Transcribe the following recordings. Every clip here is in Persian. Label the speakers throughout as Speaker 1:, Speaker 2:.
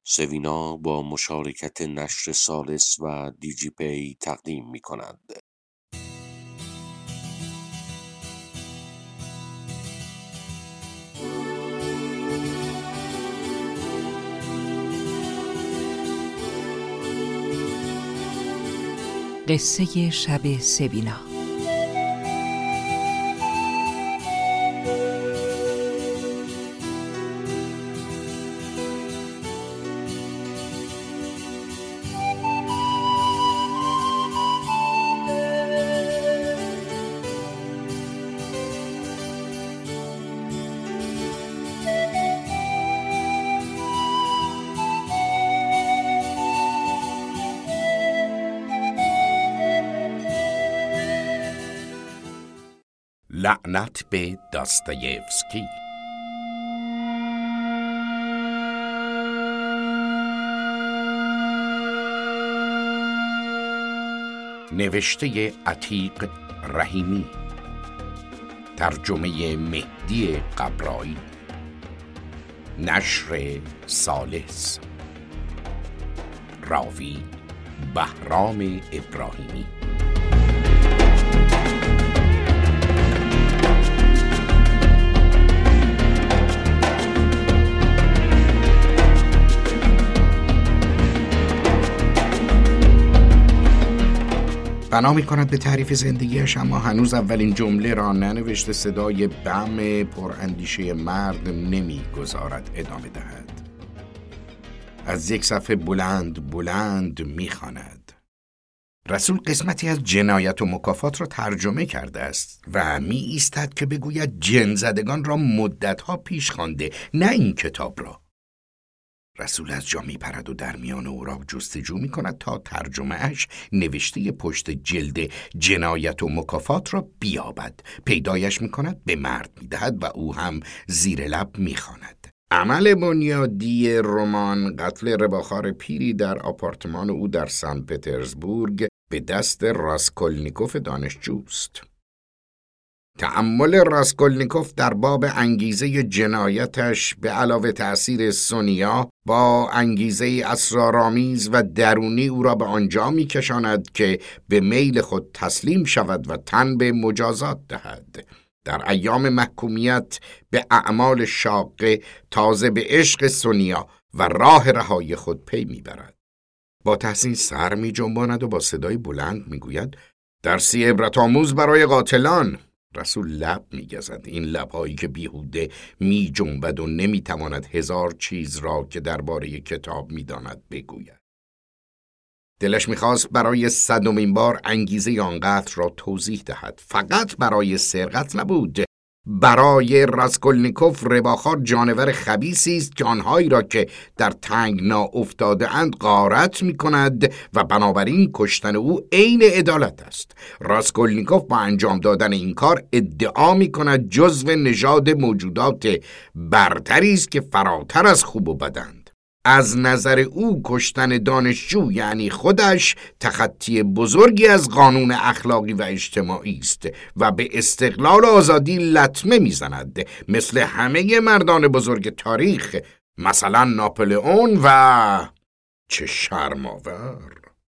Speaker 1: سوینا با مشارکت نشر سالس و دیجی پی تقدیم می کند.
Speaker 2: قصه شب سوینا.
Speaker 3: لعنت به داستایوفسکی. نوشته عتیق رحیمی، ترجمه مهدی قبرایی، نشر سالس، راوی بهرام ابراهیمی. بنا می‌کند به تعریف زندگیش، اما هنوز اولین جمله را ننوشته. صدای بم پراندیشه مرد نمی‌گذارد ادامه دهد. از یک صفحه بلند می‌خواند. رسول قسمتی از جنایت و مکافات را ترجمه کرده است و می ایستد که بگوید جن زدگان را مدت‌ها پیش خوانده، نه این کتاب را. رسول از جا می پرد و در میان اوراق جستجو می کند تا ترجمه اش نوشته پشت جلد جنایت و مکافات را بیابد. پیدایش می کند، به مرد می دهد و او هم زیر لب می خواند. عمل بنیادی رمان قتل رباخوار پیری در آپارتمان او در سن پترزبورگ به دست راسکولنیکوف دانشجوست. تأمل راسکولنیکوف در باب انگیزه جنایتش به علاوه تأثیر سونیا با انگیزه اسرارآمیز و درونی او را به آنجا می‌کشاند که به میل خود تسلیم شود و تن به مجازات دهد. در ایام محکومیت به اعمال شاقه تازه به عشق سونیا و راه رهایی خود پی می‌برد. با تحسین سر می‌جنباند و با صدای بلند می‌گوید درسی عبرت‌آموز برای قاتلان. رسول لب می‌گزد، این لب‌هایی که بیهوده می‌جنبد و نمی‌تواند هزار چیز را که درباره کتاب می‌داند بگوید. دلش می‌خواست برای 100مین بار انگیزه آن قتل را توضیح دهد. فقط برای سرقت نبود. برای راسکولنیکوف رباخوار جانور خبیثی است که آنهایی را که در تنگنا افتاده اند غارت می‌کند و بنابراین کشتن او عین عدالت است. راسکولنیکوف با انجام دادن این کار ادعا می‌کند جزو نژاد موجودات برتری است که فراتر از خوب و بدند. از نظر او کشتن دانشجو یعنی خودش تخطی بزرگی از قانون اخلاقی و اجتماعی است و به استقلال و آزادی لطمه میزند، مثل همه مردان بزرگ تاریخ، مثلا ناپلئون و چه شرم‌آور.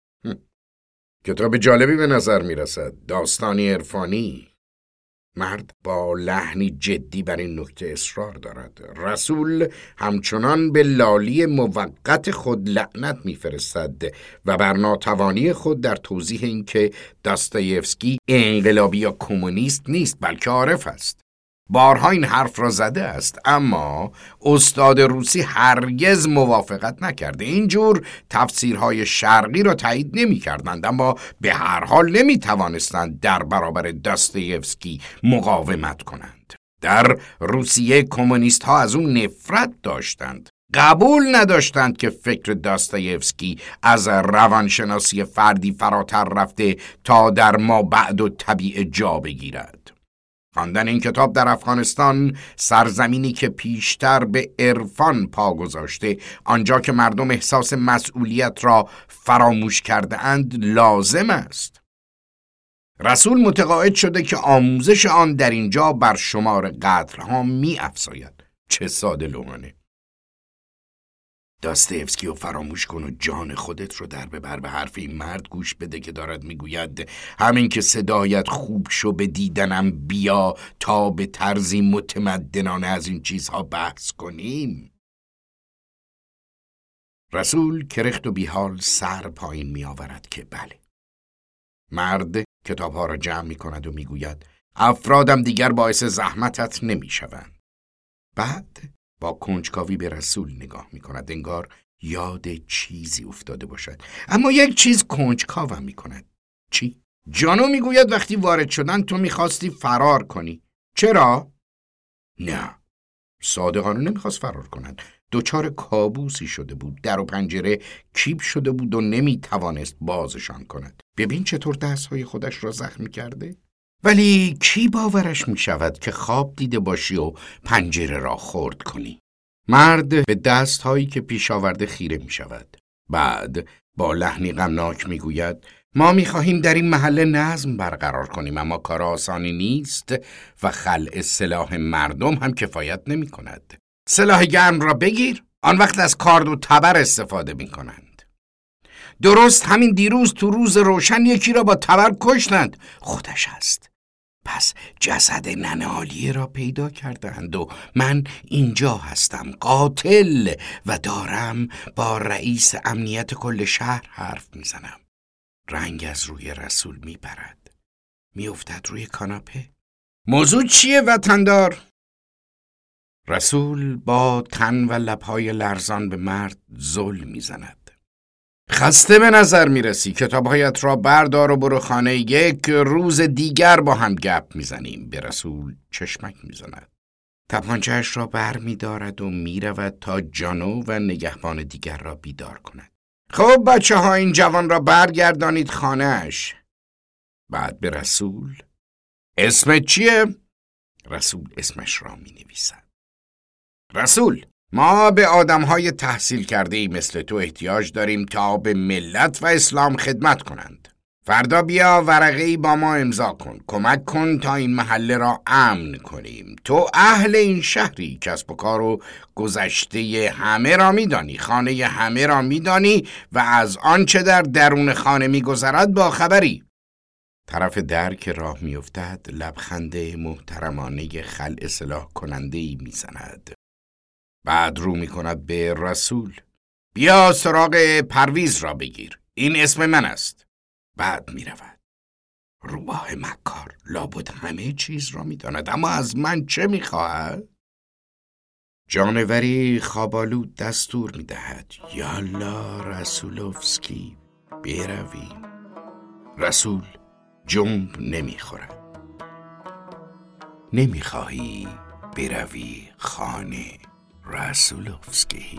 Speaker 3: کتاب جالبی به نظر میرسد، داستانی عرفانی. مرد با لحنی جدی بر این نکته اصرار دارد. رسول همچنان به لالی موقت خود لعنت می‌فرستد و بر ناتوانی خود در توضیح این که داستایوفسکی انقلابی یا کمونیست نیست بلکه عارف است. بارها این حرف را زده است، اما استاد روسی هرگز موافقت نکرده. اینجور تفسیرهای شرقی را تایید نمی کردند، اما به هر حال نمی توانستند در برابر داستایوفسکی مقاومت کنند. در روسیه کمونیست ها از اون نفرت داشتند. قبول نداشتند که فکر داستایوفسکی از روانشناسی فردی فراتر رفته تا در ما بعد و طبیعه جا بگیرد. خواندن این کتاب در افغانستان، سرزمینی که پیشتر به عرفان پا گذاشته، آنجا که مردم احساس مسئولیت را فراموش کرده اند، لازم است. رسول متقاعد شده که آموزش آن در اینجا بر شمار قتل‌ها می افزاید. چه ساده لوحانه. داستایفسکی رو فراموش کن و جان خودت رو در ببر. به حرف این مرد گوش بده که دارد میگوید همین که صدایت خوب شو به دیدنم بیا تا به طرزی متمدنانه از این چیزها بحث کنیم. رسول کرخت و بیحال سر پایین می آورد که بله. مرد کتابها را جمع می کند و می گوید افرادم دیگر باعث زحمتت نمی شوند. بعد با کنجکاوی به رسول نگاه می کند، انگار یاد چیزی افتاده باشد. اما یک چیز کنجکاوم می کند. چی؟ جانو می گوید وقتی وارد شدن تو می خواستی فرار کنی. چرا؟ نه، صادقانه نمی خواست فرار کند. دچار کابوسی شده بود. در و پنجره کیپ شده بود و نمی توانست بازشان کند. ببین چطور دستهای خودش را زخمی کرده؟ ولی کی باورش می شود که خواب دیده باشی و پنجره را خرد کنی؟ مرد به دستهایی که پیش آورده خیره می شود. بعد با لحنی غمناک می گوید ما می خواهیم در این محله نظم برقرار کنیم، اما کار آسانی نیست و خلع سلاح مردم هم کفایت نمی کند. سلاح گرم را بگیر، آن وقت از کارد و تبر استفاده می کنند. درست همین دیروز تو روز روشن یکی را با تبر کشتند، خودش است. پس جسد ننه عالیه را پیدا کردند و من اینجا هستم قاتل و دارم با رئیس امنیت کل شهر حرف میزنم. رنگ از روی رسول میپرد، میافتد روی کاناپه. موضوع چیه وطندار؟ رسول با تن و لبهای لرزان به مرد زل میزند. خسته به نظر میرسی، کتابهایت را بردار و برو خانه، یک روز دیگر با هم گپ میزنیم. به رسول چشمک میزند. تپانچه‌اش را بر میدارد و میرود تا جانو و نگهبان دیگر را بیدار کند. خب بچه ها این جوان را برگردانید خانه‌اش. بعد به رسول اسمت چیه؟ رسول اسمش را مینویسد. رسول ما به آدم‌های تحصیل کرده مثل تو احتیاج داریم تا به ملت و اسلام خدمت کنند. فردا بیا ورقه‌ای با ما امضا کن. کمک کن تا این محله را امن کنیم. تو اهل این شهری، کسب و کار و گذشته همه را می‌دانی، خانه همه را می‌دانی و از آنچه در درون خانه می‌گذرد با خبری. طرف در که راه می‌افتد لبخند محترمانه خلع سلاح کننده‌ای می‌زند. بعد رو می‌کند به رسول. بیا سراغ پرویز را بگیر. این اسم من است. بعد می‌رود. روباه مکار لابد همه چیز را می‌داند، اما از من چه می‌خواهد؟ جانوری خوابالود دستور می‌دهد. یالا رسولوفسکی برویم. رسول جنب نمی‌خورد. نمی‌خواهی بروی خانه رسولوفسکی؟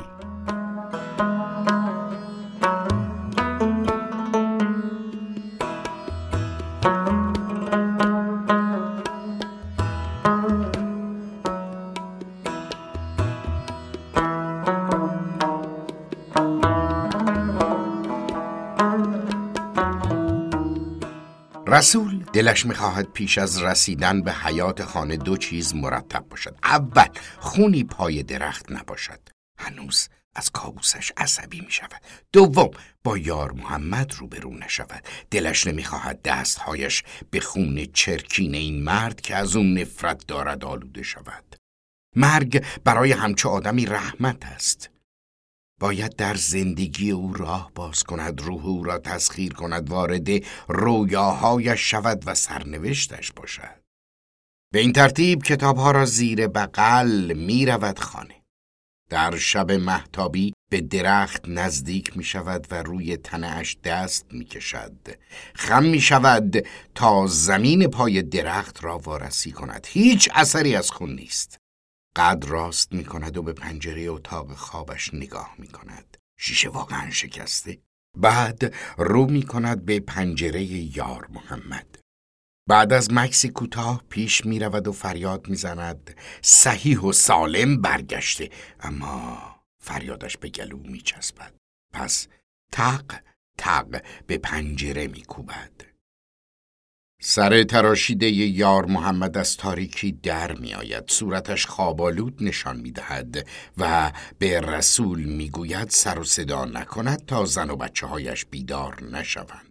Speaker 3: رسول دلش می‌خواهد پیش از رسیدن به حیاط خانه دو چیز مرتب باشد. اول، خونی پای درخت نباشد. هنوز از کابوسش عصبی می‌شود. دوم، با یار محمد روبرو نشود. دلش نمی‌خواهد دستهایش به خون چرکین این مرد که از اون نفرت دارد آلوده شود. مرگ برای همچو آدمی رحمت است. باید در زندگی او راه باز کند، روح او را تسخیر کند، وارد رویاهایش شود و سرنوشتش باشد. به این ترتیب کتابها را زیر بغل می رود خانه. در شب مهتابی به درخت نزدیک می شود و روی تنه‌اش دست می کشد. خم می شود تا زمین پای درخت را وارسی کند. هیچ اثری از خون نیست. قد راست می کند و به پنجره اتاق خوابش نگاه می کند. شیشه واقعا شکسته. بعد رو می کند به پنجره یار محمد. بعد از مکسی کوتاه پیش می رود و فریاد می زند صحیح و سالم برگشته، اما فریادش به گلو می چسبد. پس تق تق به پنجره می کوبد. سر تراشیده یار محمد از تاریکی در می آید. صورتش خوابالود نشان می دهد و به رسول می گوید سر و صدا نکند تا زن و بچه هایش بیدار نشوند.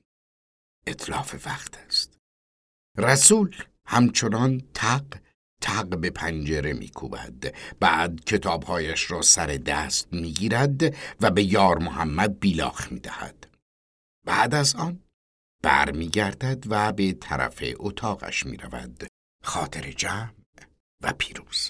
Speaker 3: اتلاف وقت است. رسول همچنان تق به پنجره می کوبد. بعد کتابهایش را سر دست می گیرد و به یار محمد بیلاخ می دهد. بعد از آن بر می گردد و به طرف اتاقش می رود. خاطر جمع و پیروز.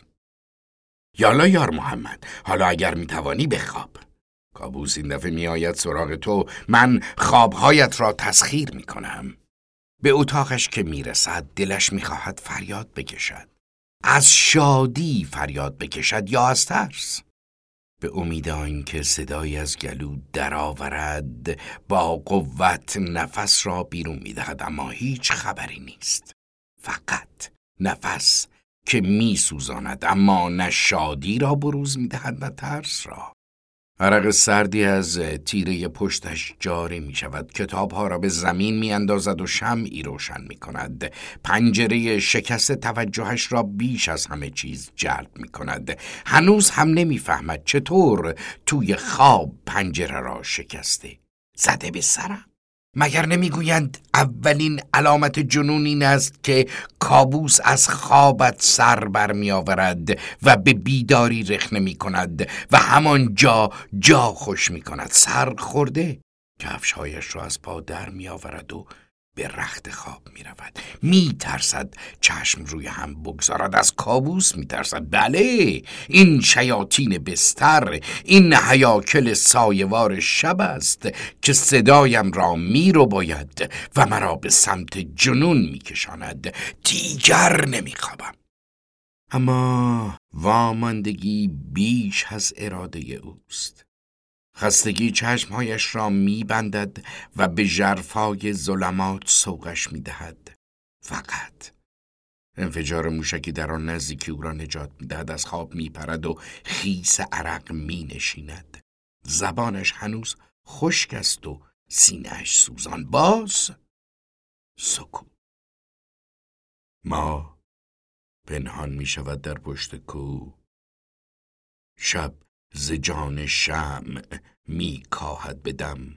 Speaker 3: یالا یار محمد، حالا اگر می توانی بخواب. کابوس این دفعه می آید سراغ تو. من خوابهایت را تسخیر می کنم. به اتاقش که می رسد دلش می خواهد فریاد بکشد. از شادی فریاد بکشد یا از ترس. به امید آنکه صدایی از گلو درآورد با قوت نفس را بیرون می‌دهد، اما هیچ خبری نیست. فقط نفس که می‌سوزاند، اما نه شادی را بروز می‌دهد نه ترس را. عرق سردی از تیره پشتش جاری می شود. کتابها را به زمین می اندازد و شمعی روشن می کند. پنجره شکست توجهش را بیش از همه چیز جلب می کند. هنوز هم نمی فهمد چطور توی خواب پنجره را شکسته. زده به سرم. مگر نمیگویند اولین علامت جنون این است که کابوس از خوابت سر برمی آورد و به بیداری رخنه می کند و همان جا خوش می کند. سر خورده کفشهایش را از پا در می آورد و به رخت خواب می رود. می ترسد چشم روی هم بگذارد. از کابوس می ترسد. بله، این شیاطین بستر، این هیاکل سایه‌وار شب است که صدایم را می رو باید و مرا به سمت جنون می کشاند. دیگر نمی خوابم. اما واماندگی بیش از اراده اوست. خستگی چشمهایش را می بندد و به ژرفای ظلمات سوقش می دهد. فقط انفجار موشکی در آن نزدیکی او را نجات می دهد. از خواب می پرد و خیس عرق می نشیند. زبانش هنوز خشک است و سینه‌اش سوزان. باز سکوت. ما پنهان می شود در پشت کوه. شب ز جان شمع می کاهد به دم.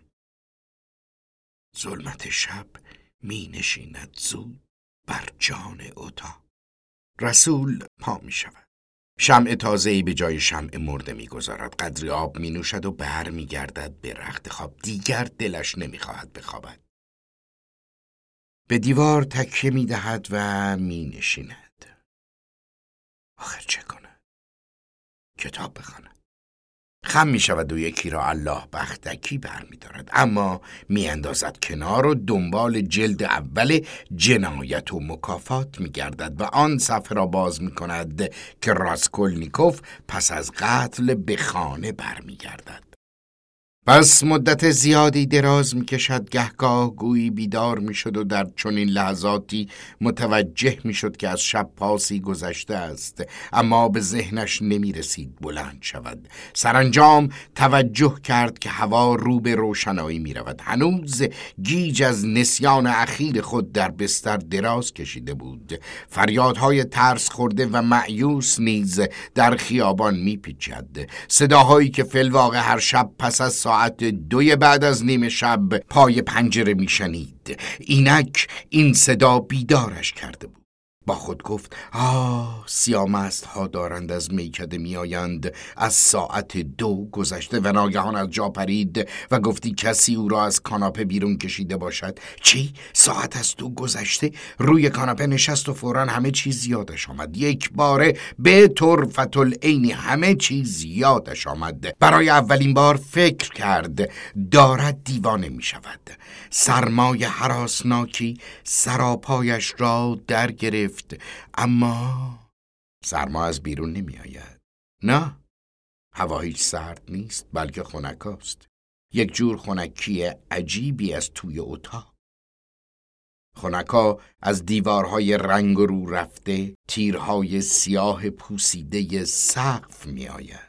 Speaker 3: ظلمت شب می نشیند زود بر جان اتاق. رسول پا می شود. شمع تازه‌ای به جای شمع مرده می گذارد. قدری آب می نوشد و بر می گردد به رخت خواب. دیگر دلش نمی خواهد بخوابد. به دیوار تکیه می دهد و می نشیند. آخر چه کند؟ کتاب بخواند. خم می شود و یکی را الله بختکی بر می دارد، اما می اندازد کنار و دنبال جلد اول جنایت و مکافات می گردد و آن صفحه را باز می کند که راسکولنیکوف پس از قتل به خانه بر می گردد. پس مدت زیادی دراز می کشد. گهگاه گویی بیدار می شد و در چنین لحظاتی متوجه می شد که از شب پاسی گذشته است، اما به ذهنش نمی رسید بلند شود. سرانجام توجه کرد که هوا رو به روشنایی می رود. هنوز گیج از نسیان اخیر خود در بستر دراز کشیده بود. فریادهای ترس خورده و مأیوس نیز در خیابان می پیچد. صداهایی که فی الواقع هر شب پس از ساعت 2 بعد از نیم شب پای پنجره می شنید. اینک این صدا بیدارش کرده بود. با خود گفت سیامست ها دارند از میکده می آیند. از ساعت 2 گذشته و ناگهان از جا پرید و گفتی کسی او را از کاناپه بیرون کشیده باشد. چی؟ ساعت از 2 گذشته؟ روی کاناپه نشست و فوراً همه چیز یادش آمد. یک باره به طرفة العین همه چیز یادش آمد. برای اولین بار فکر کرد دارد دیوانه می شود. سرمای هراسناکی سراپایش را در گرفت، اما سرما از بیرون نمی آید. نه، هوا هیچ سرد نیست بلکه خنک است. یک جور خنکی عجیبی از توی اتاق. خنکا از دیوارهای رنگ و رو رفته، تیرهای سیاه پوسیده سقف می آید.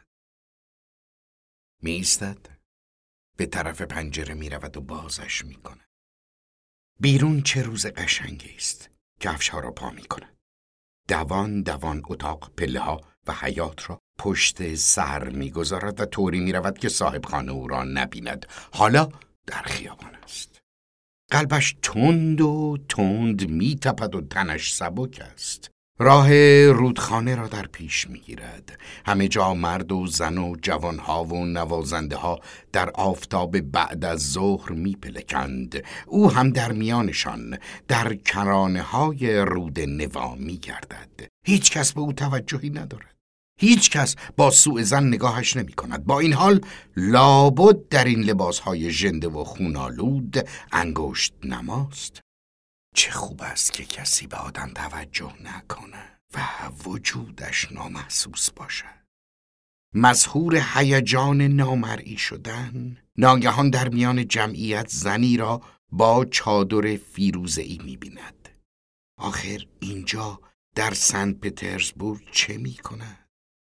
Speaker 3: می ایستد، به طرف پنجره می رود و بازش می کند. بیرون چه روز قشنگی است. کفش‌ها را پا می‌کند. دوان دوان اتاق، پله‌ها و حیاط را پشت سر می‌گذارد و طوری می‌رود که صاحب خانه او را نبیند. حالا در خیابان است. قلبش تند و تند می‌تپد و تنش سبک است. راه رودخانه را در پیش می‌گیرد. همه جا مرد و زن و جوانها و نوازنده‌ها در آفتاب بعد از ظهر می‌پلکند. او هم در میانشان در کرانه‌های رود نوا می‌گردد. هیچ کس به او توجهی ندارد. هیچ کس با سوء ظن نگاهش نمی‌کند. با این حال لابد در این لباس‌های ژنده و خونالود انگشت نماست. چه خوب است که کسی به آدم توجه نکنه و وجودش نامحسوس باشد. مسحور هیجان نامرئی شدن، ناگهان در میان جمعیت زنی را با چادر فیروزه‌ای می‌بیند. آخر اینجا در سن پترزبورگ چه می‌کند؟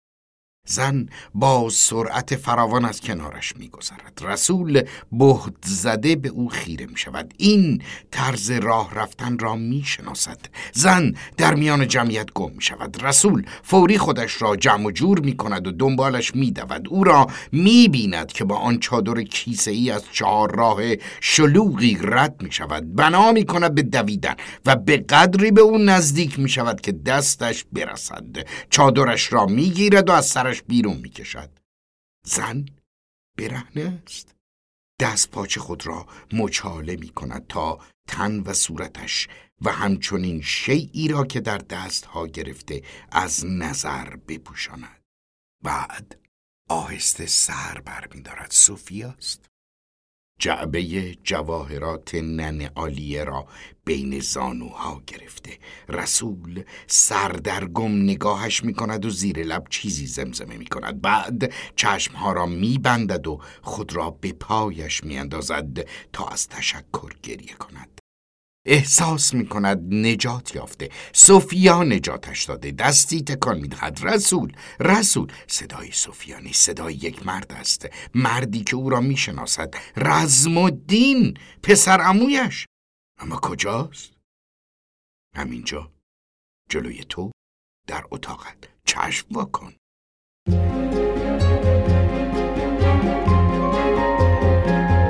Speaker 3: زن با سرعت فراوان از کنارش می‌گذرد. رسول بهت زده به او خیره می‌شود. این طرز راه رفتن را می‌شناسد. زن در میان جمعیت گم می‌شود. رسول فوری خودش را جمع و جور می‌کند و دنبالش می‌دود. او را می‌بیند که با آن چادر کیسه‌ای از 4 راه شلوغی رد می‌شود. بنا می‌کند به دویدن و به قدری به او نزدیک می‌شود که دستش برسد. چادرش را می‌گیرد و از سرش بیرون میکشد. زن برهنه است. دست پاچه خود را مچاله میکند تا تن و صورتش و همچنین شیئی را که در دستها گرفته از نظر بپوشاند. بعد آهسته سر برمی‌دارد. سوفیاست. جعبه جواهرات نن عالیه را بین زانوها گرفته. رسول سردرگم نگاهش می‌کند و زیر لب چیزی زمزمه می‌کند. بعد چشمها را می‌بندد و خود را به پایش می‌اندازد تا از تشکر گریه کند. احساس می‌کند نجات یافته. سوفیا نجاتش داده. دستی تکان می‌دهد. رسول. صدای سوفیا نیست، صدای یک مرد است. مردی که او را می‌شناسد. رزم‌الدین، پسر عمویش. اما کجاست؟ همینجا، جلوی تو، در اتاقت. چشم واکن.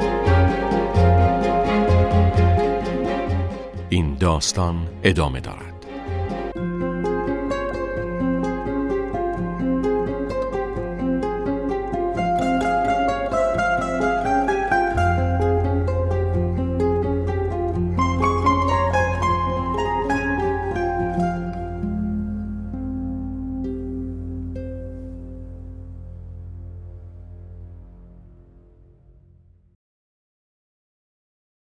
Speaker 1: این داستان ادامه دارد.